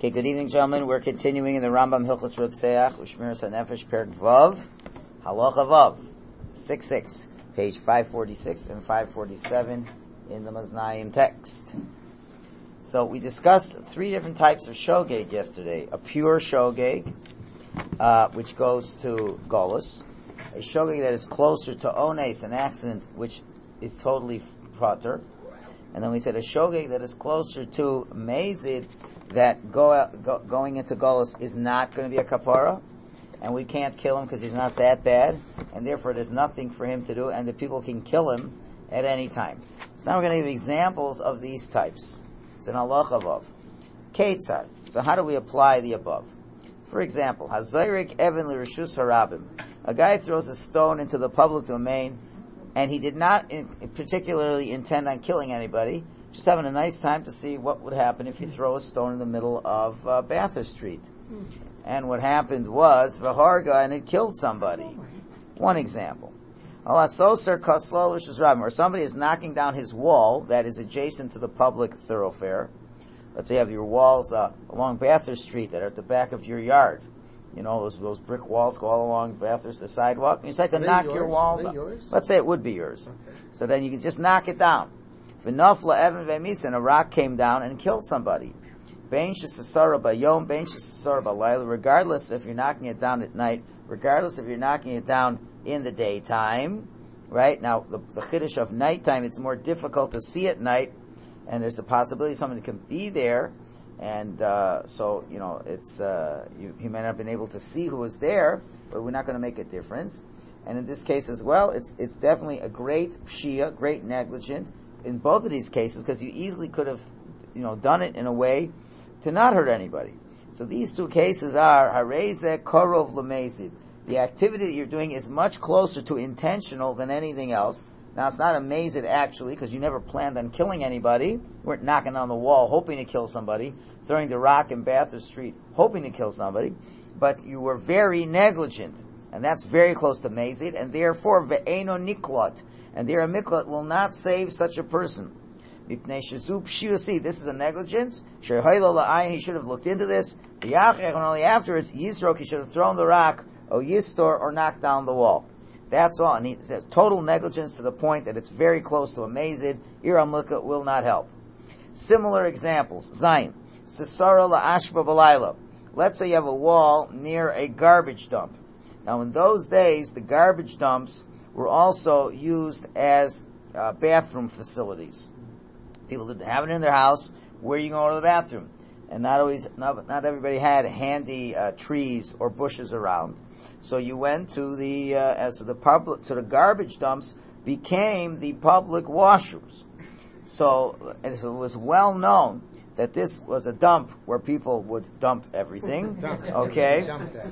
Okay, good evening, gentlemen. We're continuing in the Rambam Hilchos Rotzeach, Ushmiras HaNefesh, Perek Vav, Halacha Vav, 6.6, page 546 and 547 in the Maznayim text. So we discussed three different types of shogeg yesterday. A pure shogeg, which goes to Golus. A shogeg that is closer to Ones, an accident, which is totally prater. And then we said a shogeg that is closer to Mezid, that going into Golus is not going to be a kapara, and we can't kill him because he's not that bad, and therefore there's nothing for him to do, and the people can kill him at any time. So now we're going to give examples of these types. It's an halacha vav. Ketzad. So how do we apply the above? For example, Hazoyrik Evan L'Rishus Harabim. A guy throws a stone into the public domain, and he did not particularly intend on killing anybody, just having a nice time to see what would happen if you throw a stone in the middle of Bathurst Street. And what happened was, Vaharga, and it killed somebody. One example. Or somebody is knocking down his wall that is adjacent to the public thoroughfare. Let's say you have your walls along Bathurst Street that are at the back of your yard. You know, those brick walls go all along Bathurst, the sidewalk. And you decide to knock your wall down. Let's say it would be yours. Okay. So then you can just knock it down. V'nafla Evan ve'misa, and a rock came down and killed somebody. Bein shesasara b'yom, bein shesasara b'layla, regardless if you're knocking it down at night, regardless if you're knocking it down in the daytime, right? Now, the chiddush of nighttime, it's more difficult to see at night, and there's a possibility someone can be there, and so, you know, it's he might not have been able to see who was there, but we're not going to make a difference. And in this case as well, it's definitely a great pshia, great negligent, in both of these cases, because you easily could have, you know, done it in a way to not hurt anybody. So these two cases are hareze korov lemezid. The activity that you're doing is much closer to intentional than anything else. Now it's not a mezid actually, because you never planned on killing anybody. You weren't knocking on the wall hoping to kill somebody, throwing the rock in Bathurst Street hoping to kill somebody, but you were very negligent, and that's very close to mezid, and therefore ve'eno niklot. And there a miklat will not save such a person. This is a negligence. He should have looked into this. And only afterwards, Yisrok, he should have thrown the rock, or Yistor, or knocked down the wall. That's all. And he says total negligence to the point that it's very close to a mazid. Iram miklat will not help. Similar examples. Zayin. Sisara la'ashba b'layla. Let's say you have a wall near a garbage dump. Now in those days, the garbage dumps were also used as bathroom facilities. People didn't have it in their house. Where you go to the bathroom? And not everybody had handy trees or bushes around. So you went to the garbage dumps became the public washrooms. So it was well known that this was a dump where people would dump everything. Okay,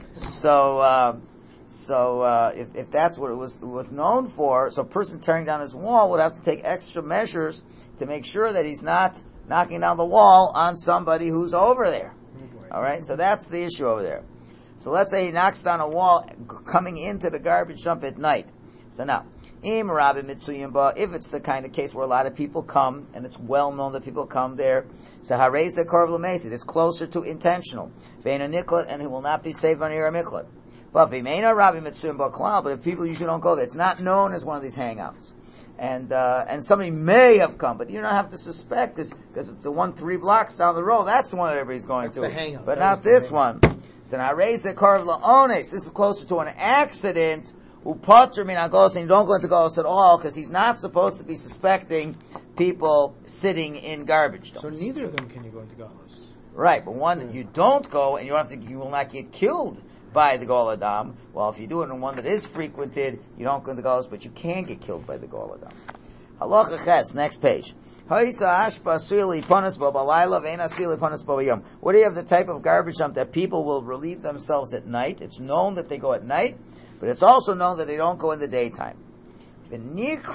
So if that's what it was known for, so a person tearing down his wall would have to take extra measures to make sure that he's not knocking down the wall on somebody who's over there. All right, so that's the issue over there. So let's say he knocks down a wall coming into the garbage dump at night. So now, if it's the kind of case where a lot of people come, and it's well known that people come there, so hareza korv l'mesid, it's closer to intentional. Ve'ena niklat, and he will not be saved on ira miklat. But if people usually don't go there, it's not known as one of these hangouts. And somebody may have come, but you don't have to suspect this, because it's the one 3 blocks down the road, that's the one that everybody's going to. The hangout. But not this one. So now raise the korv la'ones, this is closer to an accident, upotr min ha'golos, and you don't go into golos at all, because he's not supposed to be suspecting people sitting in garbage dumps. So neither of them can you go into golos. Right, but one, you don't go, and you will not get killed by the Gol Adam. Well, if you do it in one that is frequented, you don't go into the Golos, but you can get killed by the Gol Adam. Halacha Ches, next page. What do you have the type of garbage dump that people will relieve themselves at night? It's known that they go at night, but it's also known that they don't go in the daytime. And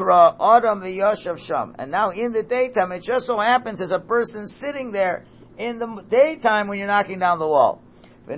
now in the daytime, it just so happens there's a person sitting there in the daytime when you're knocking down the wall. And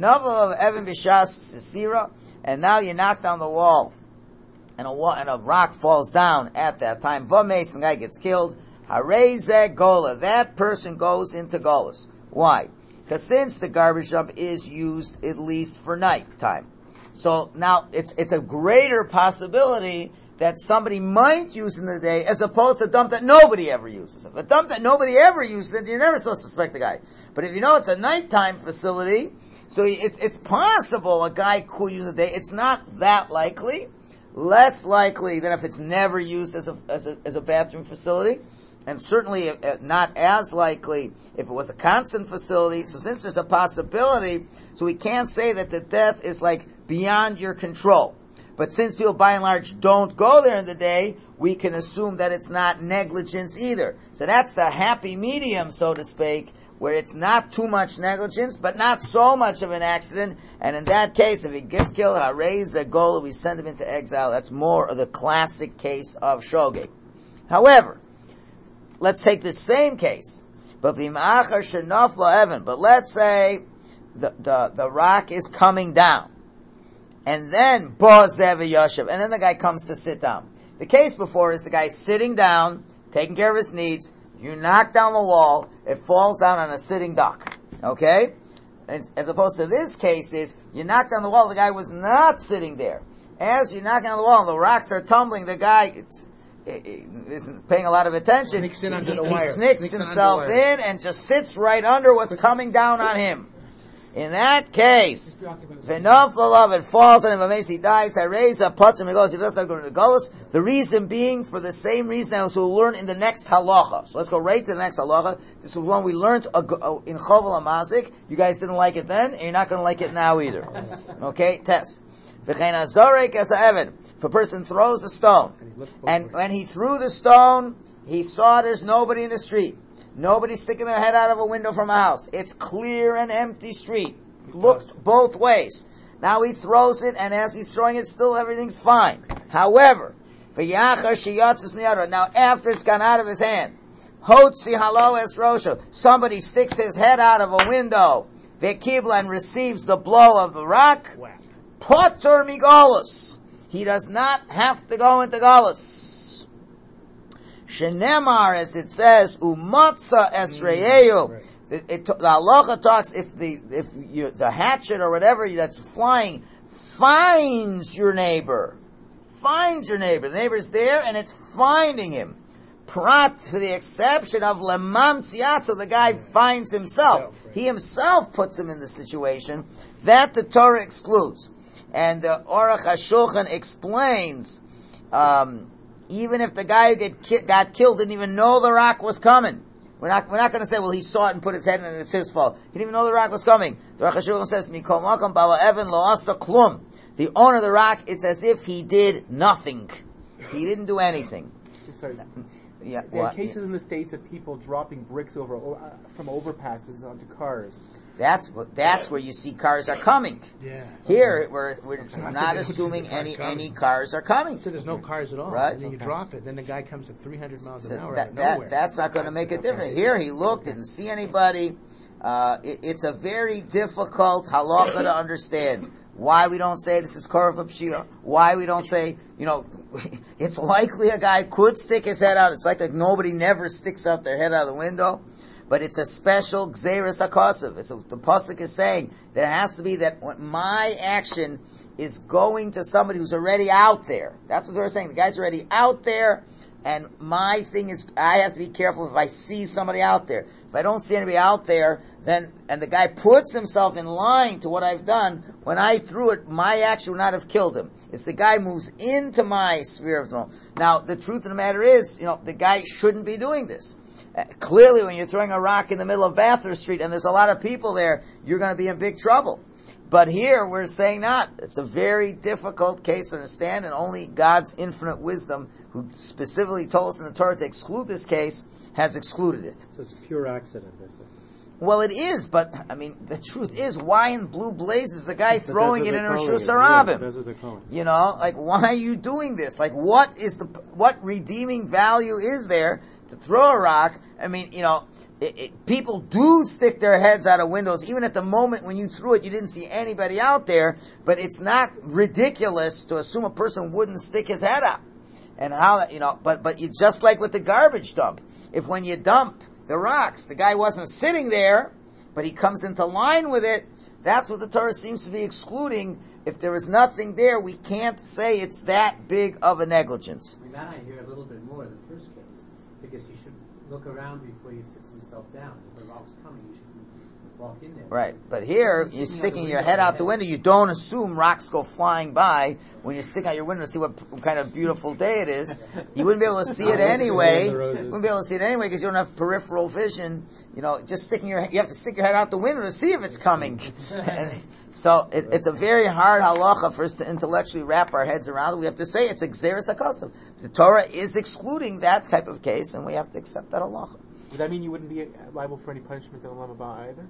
now you knock down the wall, and a rock falls down at that time. Vames, the guy gets killed. Hareze gola. That person goes into golas. Why? Because since the garbage dump is used at least for nighttime. So now it's a greater possibility that somebody might use in the day as opposed to a dump that nobody ever uses. If a dump that nobody ever uses, you're never supposed to suspect the guy. But if you know it's a nighttime facility, so it's possible a guy could use in the day. It's not that likely. Less likely than if it's never used as a bathroom facility. And certainly not as likely if it was a constant facility. So since there's a possibility, so we can't say that the death is like beyond your control. But since people by and large don't go there in the day, we can assume that it's not negligence either. So that's the happy medium, so to speak, where it's not too much negligence, but not so much of an accident. And in that case, if he gets killed, raise a goal, we send him into exile. That's more of the classic case of shogeg. However, let's take the same case. But let's say the rock is coming down. And then Yoshev, and then the guy comes to sit down. The case before is the guy sitting down, taking care of his needs. You knock down the wall, it falls down on a sitting duck. Okay? As opposed to this case is, you knock down the wall, the guy was not sitting there. As you knock down the wall and the rocks are tumbling, the guy isn't paying a lot of attention. He sneaks himself in and just sits right under what's coming down on him. In that case, it falls on him, he dies, he does not go to Golos. The reason being, for the same reason as we'll learn in the next halacha. So let's go right to the next halacha. This is one we learned in Chovel HaMazik. You guys didn't like it then, and you're not going to like it now either. Okay, test. If a person throws a stone, and when he threw the stone, he saw there's nobody in the street. Nobody's sticking their head out of a window from a house. It's clear and empty street. Looked both ways. Now he throws it, and as he's throwing it, still everything's fine. However, now after it's gone out of his hand, somebody sticks his head out of a window, and receives the blow of the rock, Potter migolus. He does not have to go into Golus. Shenemar, as it says, umotza esreyeyu. The halacha talks if the hatchet or whatever that's flying finds your neighbor. The neighbor's there and it's finding him. Prat, to the exception of lemam tziyatzo, the guy finds himself. He himself puts him in the situation. That the Torah excludes. And the Aruch HaShulchan explains, even if the guy who got killed didn't even know the rock was coming. We're not going to say, well, he saw it and put his head in and it's his fault. He didn't even know the rock was coming. The Aruch HaShulchan says, Mikol Makom Bala Evan Lo Asa Klum. The owner of the rock, it's as if he did nothing. He didn't do anything. Sorry. Yeah, there are cases in the States of people dropping bricks from overpasses onto cars. That's where you see cars are coming. Yeah. Here, we're not assuming any cars are coming. So there's no cars at all. Right. And then you drop it. Then the guy comes at 300 miles an hour That's not going to make a difference. Here, he looked, didn't see anybody. It's a very difficult halacha to understand. Why we don't say this is Korov Pshia? Why we don't say, it's likely a guy could stick his head out. It's like nobody never sticks out their head out of the window. But it's a special Gzeres HaKosav. The Pasuk is saying there has to be that my action is going to somebody who's already out there. That's what they're saying. The guy's already out there, and my thing is I have to be careful if I see somebody out there. If I don't see anybody out there, and the guy puts himself in line to what I've done, when I threw it, my action would not have killed him. It's the guy moves into my sphere of zone. Now, the truth of the matter is, the guy shouldn't be doing this. Clearly, when you're throwing a rock in the middle of Bathurst Street and there's a lot of people there, you're going to be in big trouble. But here, we're saying not. It's a very difficult case to understand, and only God's infinite wisdom, who specifically told us in the Torah to exclude this case, has excluded it. So it's a pure accident, is it? Well, it is, but, the truth is, why in blue blazes is the guy throwing it in Rishus Harabim? That's what they're calling it. Why are you doing this? What redeeming value is there to throw a rock? People do stick their heads out of windows, even at the moment when you threw it, you didn't see anybody out there, but it's not ridiculous to assume a person wouldn't stick his head out. And but it's just like with the garbage dump. If when you dump the rocks, the guy wasn't sitting there, but he comes into line with it. That's what the Torah seems to be excluding. If there is nothing there, we can't say it's that big of a negligence. I mean, that I hear a little bit more in the first case, because he should look around before he sits himself down. If the rock's coming, you should walk in there. Right, but here, you're sticking your head out the window. You don't assume rocks go flying by when you're sticking out your window to see what kind of beautiful day it is. You wouldn't be able to see it anyway. You wouldn't be able to see it anyway because you don't have peripheral vision. You have to stick your head out the window to see if it's coming. So it's a very hard halacha for us to intellectually wrap our heads around. We have to say it's exeris hakosov. The Torah is excluding that type of case, and we have to accept that halacha. Would that mean you wouldn't be liable for any punishment in Olam Haba either?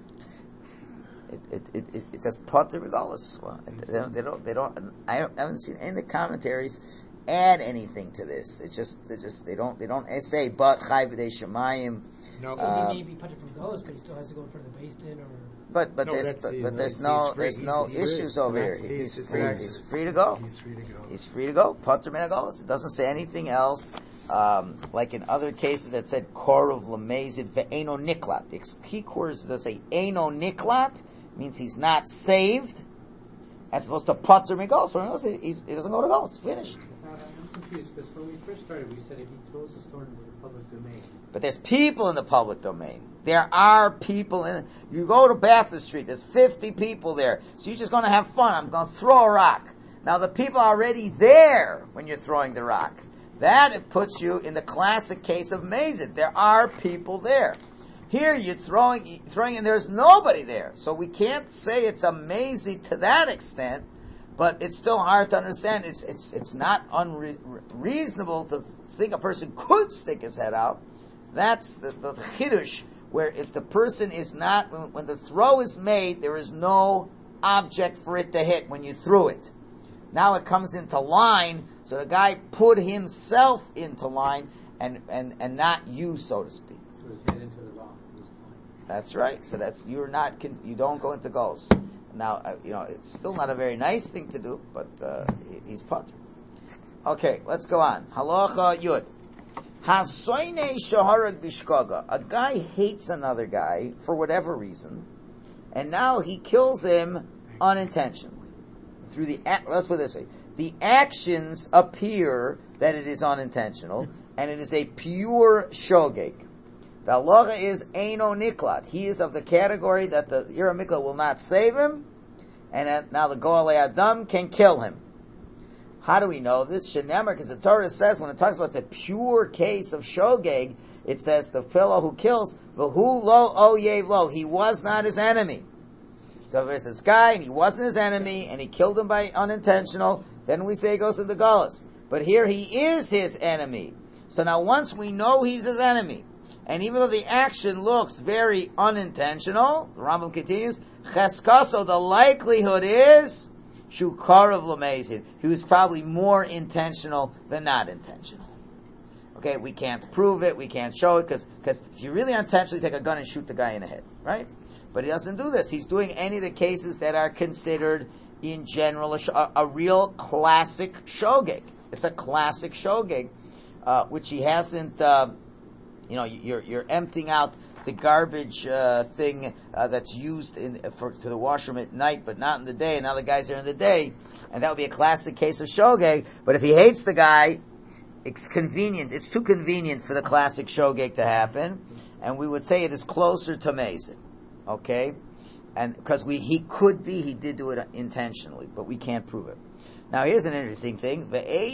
It says potter regardless. Well, they don't. I haven't seen any of the commentaries add anything to this. They don't say but chai b'dei shemayim. No, he may be punted from Golos, but he still has to go in front of the Beis Din or. But there's no issues over here. He's free to go. He's free to go. Potter min hagolos. It doesn't say anything else. Like in other cases that said korov lemezid ve'eno niklat. The key words that say eno niklat means he's not saved, as opposed to potter min hagolos. He doesn't go to golos. Finished. I'm confused because when we first started, we said if he throws a stone into the public domain. But there's people in the public domain. There are people in. You go to Bathurst Street. There's 50 people there. So you're just going to have fun. I'm going to throw a rock. Now the people are already there when you're throwing the rock. That it puts you in the classic case of mazid. There are people there. Here you're throwing, and there's nobody there. So we can't say it's a mazid to that extent, but it's still hard to understand. It's not unreasonable to think a person could stick his head out. That's the chiddush, where if the person is not, when the throw is made, there is no object for it to hit when you threw it. Now it comes into line. So the guy put himself into line and not you, so to speak. Put his head into the rock. That's right. So you don't go into goals. Now, it's still not a very nice thing to do, but he's potter. Okay, let's go on. Halacha Yud. Hasoine shaharag bishkaga. A guy hates another guy for whatever reason, and now he kills him unintentionally. Let's put it this way. The actions appear that it is unintentional, and it is a pure shogeg. The halacha is eino niklat. He is of the category that the Ira Mikla will not save him, and now the Goalei Adam can kill him. How do we know this? Shenemar, because the Torah says, when it talks about the pure case of shogeg, it says the fellow who kills, v'hu lo oyev lo, he was not his enemy. So if there's this guy, and he wasn't his enemy, and he killed him by unintentional, then we say he goes to the Galus. But here he is his enemy. So now once we know he's his enemy, and even though the action looks very unintentional, the Rambam continues, Cheskaso, the likelihood is, Shukarav Lamezid, he was probably more intentional than not intentional. Okay, we can't prove it, we can't show it, because if you really intentionally take a gun and shoot the guy in the head, right? But he doesn't do this. He's doing any of the cases that are considered in general a real classic shogeg. It's a classic shogeg, which he hasn't. You're emptying out the garbage thing that's used to the washroom at night, but not in the day. And now the guy's there in the day, and that would be a classic case of shogeg. But if he hates the guy, it's convenient. It's too convenient for the classic shogeg to happen, and we would say it is closer to mezid. Okay. And because he did do it intentionally, but we can't prove it. Now here's an interesting thing.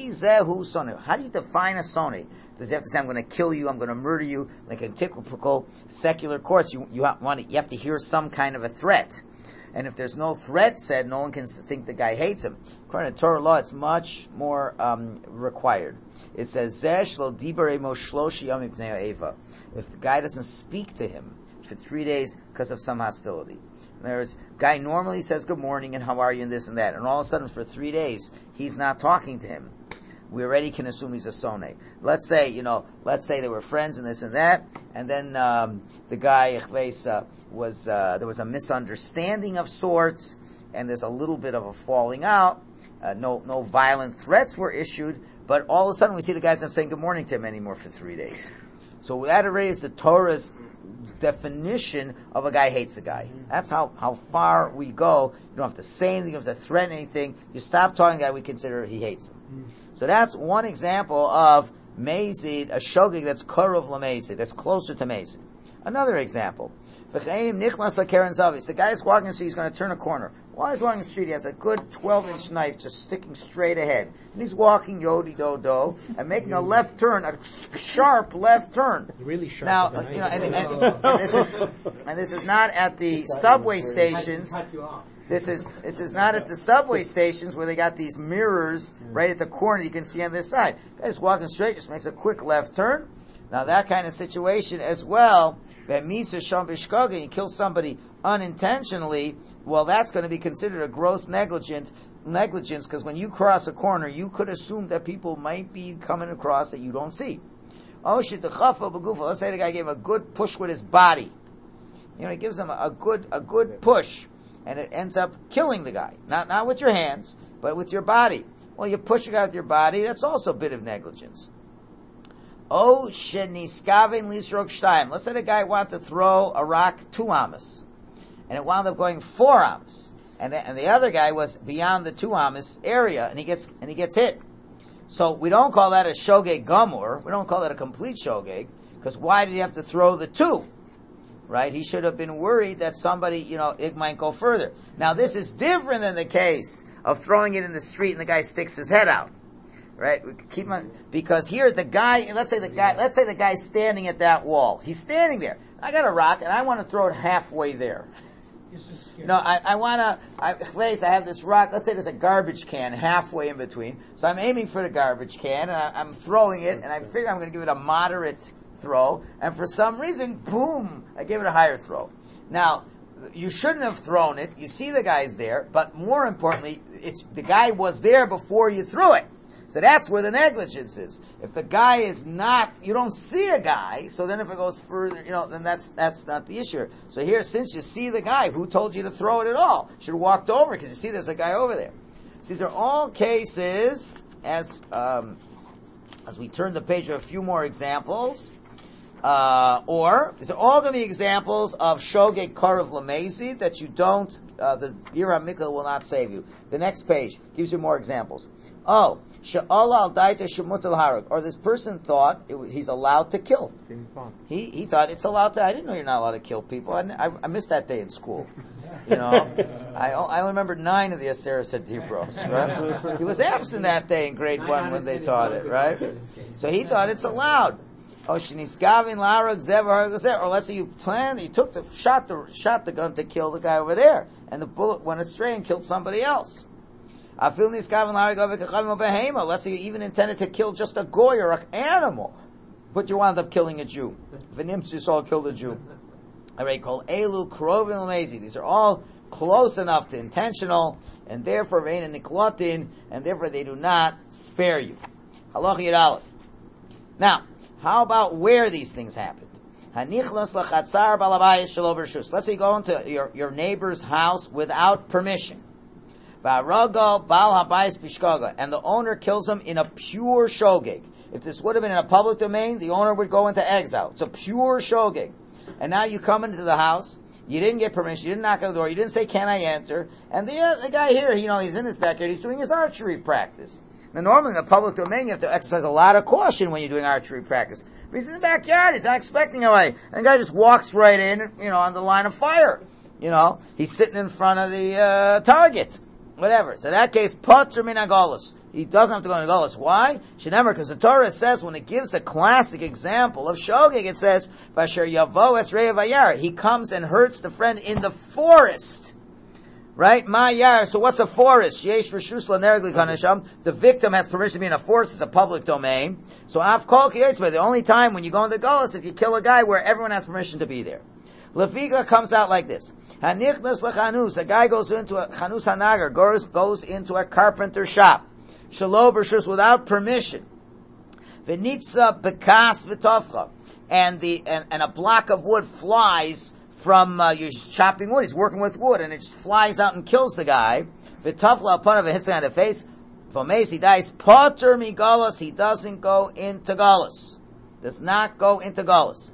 How do you define a soni? Does he have to say, I'm going to kill you, I'm going to murder you? Like in typical secular courts, you have to hear some kind of a threat. And if there's no threat said, no one can think the guy hates him. According to Torah law, it's much more required. It says, if the guy doesn't speak to him for 3 days because of some hostility. In other words, guy normally says good morning and how are you and this and that, and all of a sudden for 3 days he's not talking to him. We already can assume he's a soneh. Let's say they were friends and this and that, and then the guy there was a misunderstanding of sorts, and there's a little bit of a falling out. No violent threats were issued, but all of a sudden we see the guy's not saying good morning to him anymore for 3 days. So that already is the Torah's definition of a guy hates a guy. That's how far we go. You don't have to say anything, you don't have to threaten anything. You stop talking to a guy, we consider he hates him. So that's one example of Mazid, a shogeg that's Korov LaMazid, that's closer to Mazid. Another example. The guy's walking the street, he's going to turn a corner. While he's walking the street, he has a good 12-inch knife just sticking straight ahead. And he's walking yodi-do-do and making a left turn, a sharp left turn. Really sharp. Now, and this is not at the subway stations. This is not at the subway stations where they got these mirrors right at the corner you can see on this side. Guy's walking straight, just makes a quick left turn. Now that kind of situation as well, you kill somebody unintentionally, well, that's going to be considered a gross negligence, because when you cross a corner, you could assume that people might be coming across that you don't see. Let's say the guy gave a good push with his body. He gives him a good push, and it ends up killing the guy. Not with your hands, but with your body. Well, you push a guy with your body, that's also a bit of negligence. Let's say the guy wanted to throw a rock 2 amas, and it wound up going 4 amas, and the other guy was beyond the 2 amas area, and he gets hit. So we don't call that a shogeg gamur. We don't call that a complete shogeg, because why did he have to throw the 2? Right? He should have been worried that somebody, it might go further. Now this is different than the case of throwing it in the street and the guy sticks his head out. Right? We keep on, because here the guy, let's say the guy's standing at that wall. He's standing there. I got a rock and I want to throw it halfway there. No, I have this rock, let's say there's a garbage can halfway in between. So I'm aiming for the garbage can and I'm throwing it, and I figure I'm going to give it a moderate throw, and for some reason, boom, I gave it a higher throw. Now, you shouldn't have thrown it. You see the guy's there, but more importantly, the guy was there before you threw it. So that's where the negligence is. If the guy is not, you don't see a guy, so then if it goes further, then that's not the issue. So here, since you see the guy, who told you to throw it at all? You should have walked over, because you see there's a guy over there. So these are all cases, as we turn the page, we have a few more examples. Or these are all going to be examples of shogeg karav lamezi that you don't, the Yira Mikla will not save you. The next page gives you more examples. She'ala al daita shemutal harag, or this person thought he's allowed to kill. He thought it's allowed to. I didn't know you're not allowed to kill people. I missed that day in school. I only remember 9 of the Aseret Dibros, right? He was absent that day in grade 1 when they taught it, right? So he thought it's allowed. Or let's say you planned, you shot the gun to kill the guy over there, and the bullet went astray and killed somebody else. Let's say you even intended to kill just a goy or an animal, but you wound up killing a Jew. V'nimtzis killed a Jew. These are all close enough to intentional, and therefore and therefore they do not spare you. Halach Yud Aleph. Now, how about where these things happened? Let's say you go into your neighbor's house without permission. And the owner kills him in a pure shogeg. If this would have been in a public domain, the owner would go into exile. It's a pure shogeg. And now you come into the house, you didn't get permission, you didn't knock on the door, you didn't say, can I enter? And the guy here, he's in his backyard, he's doing his archery practice. Now normally in the public domain, you have to exercise a lot of caution when you're doing archery practice. But he's in the backyard, he's not expecting anybody. And the guy just walks right in, on the line of fire. He's sitting in front of the target. Whatever. So in that case, Potter min Agolus. He doesn't have to go to Agolus. Why? Shenemer, because the Torah says, when it gives a classic example of shogeg, it says, Vasher Yavo Esrei Vayar. He comes and hurts the friend in the forest. Right? Ma'yar. So what's a forest? Yesh Rishus Lanergli Kanesham. The victim has permission to be in a forest. It's a public domain. So Av Kol Kiyetzvah. The only time when you go into Agolus, if you kill a guy where everyone has permission to be there. Lefiga comes out like this. Hanichnas lechanus. A guy goes into a chanus hanagar, goes into a carpenter shop. Shalo b'rshus, without permission. V'nitza bekas v'tofcha. And a block of wood flies from, you're chopping wood, he's working with wood, and it just flies out and kills the guy. V'tofla upon of it hits him on the face. V'meis, he dies. Potter mi galus, he doesn't go into galus. Does not go into galus.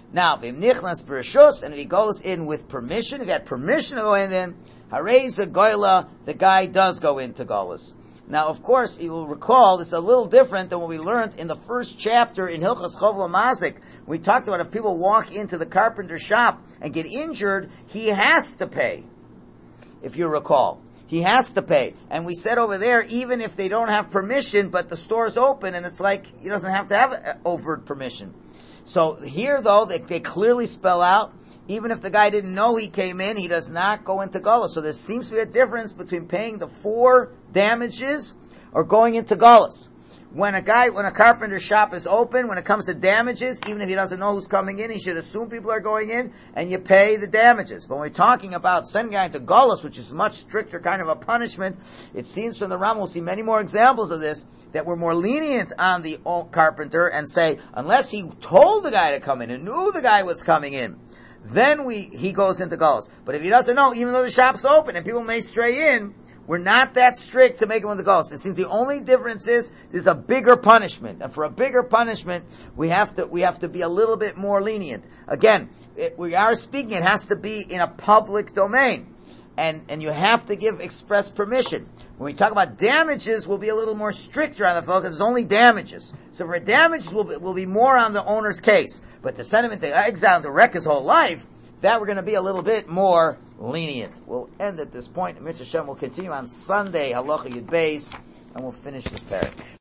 Now, v'im nichnas b'rishus, and if he goes in with permission, if he had permission to go in, then harei goyla, the guy does go into Golas. Now, of course, you will recall this is a little different than what we learned in the first chapter in Hilchas Chov Mazik. We talked about if people walk into the carpenter shop and get injured, he has to pay. If you recall, he has to pay. And we said over there, even if they don't have permission, but the store's open, and it's like he doesn't have to have overt permission. So here, though, they clearly spell out, even if the guy didn't know he came in, he does not go into Golas. So there seems to be a difference between paying the 4 damages or going into Golas. When a carpenter shop is open, when it comes to damages, even if he doesn't know who's coming in, he should assume people are going in, and you pay the damages. But when we're talking about sending a guy into Golas, which is a much stricter kind of a punishment, it seems from the Ram, we'll see many more examples of this, that we're more lenient on the carpenter and say, unless he told the guy to come in and knew the guy was coming in, then he goes into Golas. But if he doesn't know, even though the shop's open and people may stray in, we're not that strict to make him into Golas. It seems the only difference is there's a bigger punishment, and for a bigger punishment, we have to be a little bit more lenient. Again, we are speaking; it has to be in a public domain, and you have to give express permission. When we talk about damages, we'll be a little more stricter on the fellow because it's only damages. So for damages, we'll be more on the owner's case. But to send him into exile to wreck his whole life, that we're going to be a little bit more lenient. We'll end at this point. Mr. Shem will continue on Sunday, Halacha Yud Beis, and we'll finish this parak.